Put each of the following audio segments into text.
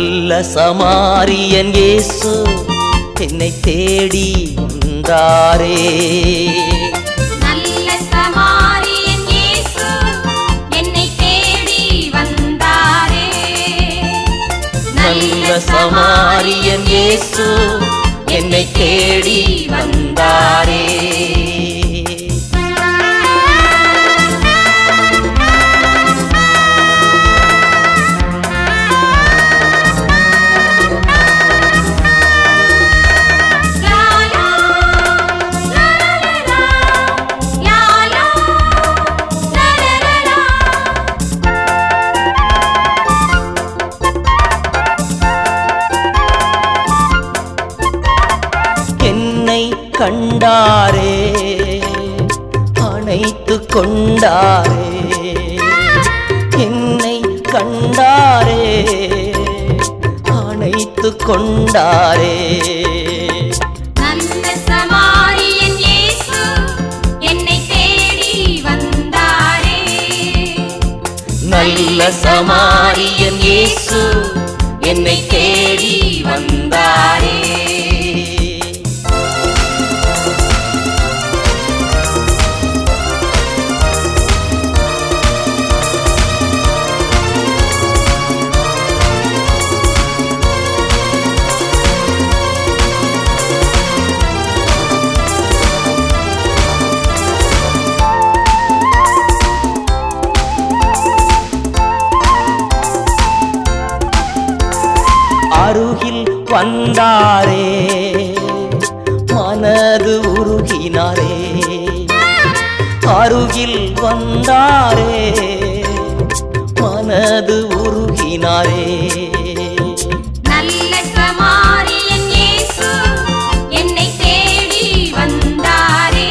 நல்ல சமாரியன் இயேசு என்னை தேடி வந்தாரே. நல்ல சமாரியன் இயேசு என்னை தேடி வந்தாரே. நல்ல சமாரியன் இயேசு என்னை தேடி வந்தாரே. கண்டாரே அணைத்து கொண்டாரே. என்னை கண்டாரே அணைத்து கொண்டாரே. நல்ல சமாரியன் இயேசு என்னை தேடி வந்தாரே. நல்ல சமாரியன் இயேசு என்னை தேடி வந்தாரே. அருகில் வந்தாரே மனது உருகினாரே. அருகில் வந்தாரே மனது உருகினாரே. நல்ல சமாரியன் இயேசு என்னை தேடி வந்தாரே.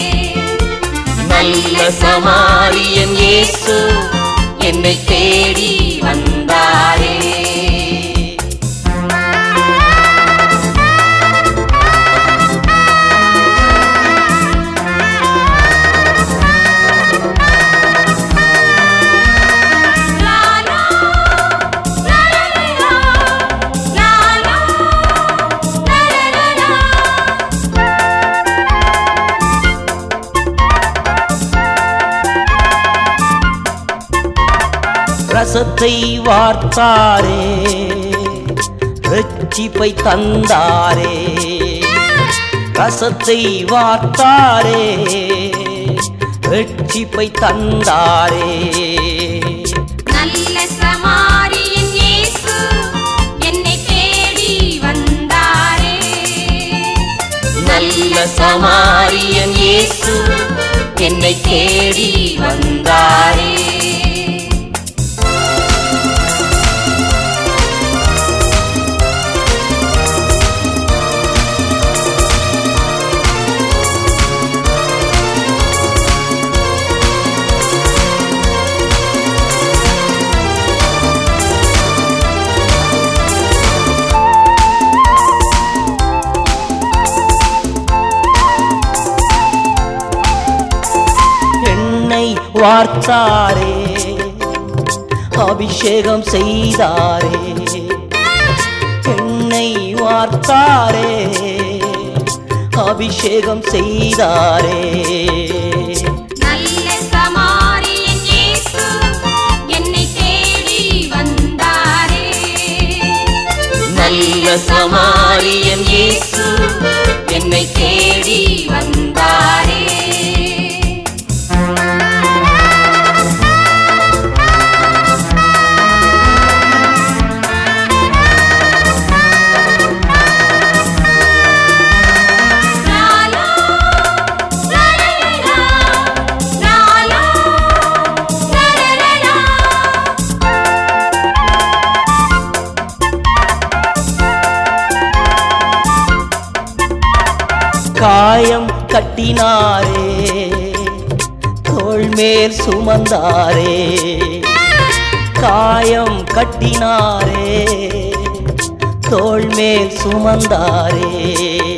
நல்ல சமாரியன் இயேசு என்னை தேடி வந்தாரே. ரசத்தை வார்த்தாரே ரட்சிப்பை தந்தாரே. ரசத்தை வார்த்தாரே ரட்சிப்பை தந்தாரே. நல்ல சமாரியன் இயேசு என்னை தேடி வந்தாரே. நல்ல சமாரியன் இயேசு என்னை தேடி வந்தாரே. வார்த்தாரே அபிஷேகம் செய்தாரே. என்னை வார்த்தாரே அபிஷேகம் செய்தாரே. நல்ல சமாரியன் இயேசு என்னை தேடி வந்தாரே. நல்ல சமாரியன் இயேசு என்னை தேடி வந்தாரே. காயம் கட்டினாரே தோள் மேல் சுமந்தாரே. காயம் கட்டினாரே தோள் மேல் சுமந்தாரே.